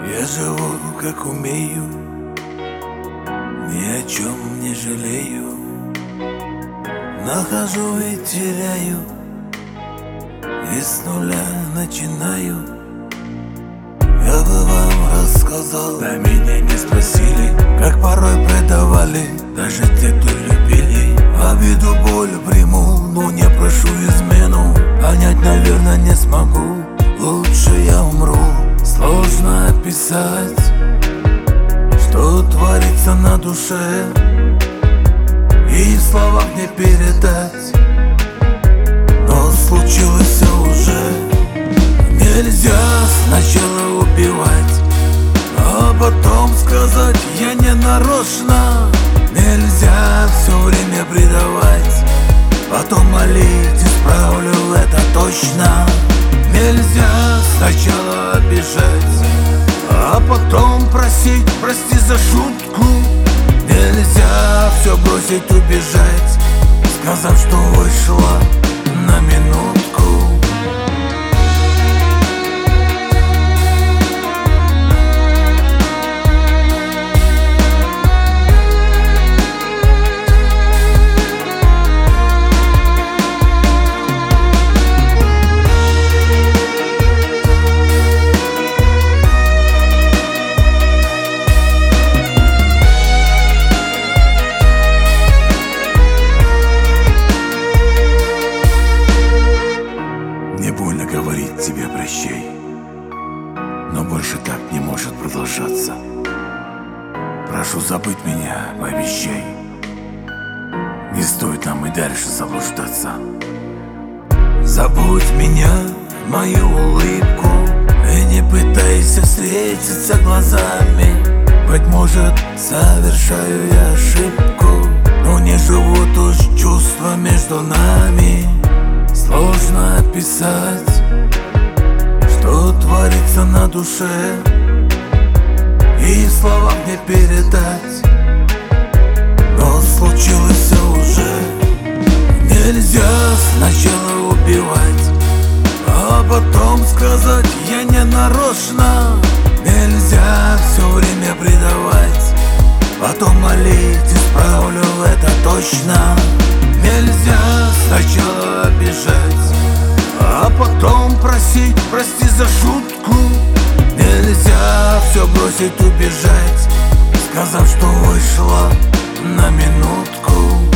Я живу как умею, ни о чем не жалею. Нахожу и теряю, и с нуля начинаю. Я бы вам рассказал, да меня не спросили, как порой предавали даже те, кто любили. Обиду, боль приму, но не прошу измену. Понять, наверное, не смогу, лучше я умру. Сложно описать, что творится на душе, и в словах не передать. Но случилось уже. Нельзя сначала убивать, а потом сказать я не нарочно. Нельзя все время предавать, потом молить, исправлю это точно. Нельзя сначала обижать, а потом просить, прости за шутку. Нельзя все бросить, убежать, сказав, что вышла на минутку. Больно говорить тебе прощай, но больше так не может продолжаться. Прошу забыть меня, пообещай, не стоит нам и дальше заблуждаться. Забудь меня, мою улыбку, и не пытайся встретиться глазами. Быть может, совершаю я ошибку, но не живут уж чувства между нами. Сложно описать, что творится на душе, и в словах не передать. Но случилось уже. Нельзя сначала убивать, а потом сказать я не нарочно. Нельзя все время предавать, потом молить, исправлю это точно. Нельзя сначала обижать, а потом просить, прости за шутку. Нельзя все бросить, убежать, сказав, что вышла на минутку.